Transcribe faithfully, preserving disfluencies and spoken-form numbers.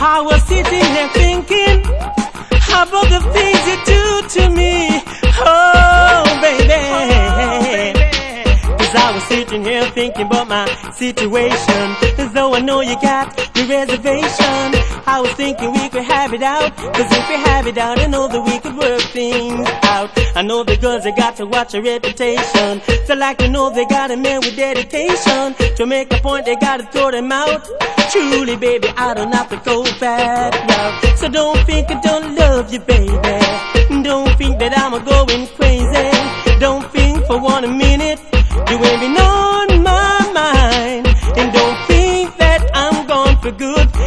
I was sitting there thinking about the things you do to me. Oh, baby. Cause I was sitting here thinking about my situation. As though I know you got your reservation. I was thinking we could have it out. Cause if we have it out, I know that we could work things out. I know the girls, they got to watch a reputation. They like to know they got a man with dedication. To make a point, they gotta throw them out. Truly, baby, I don't have to go that route. So don't think I don't love you, baby.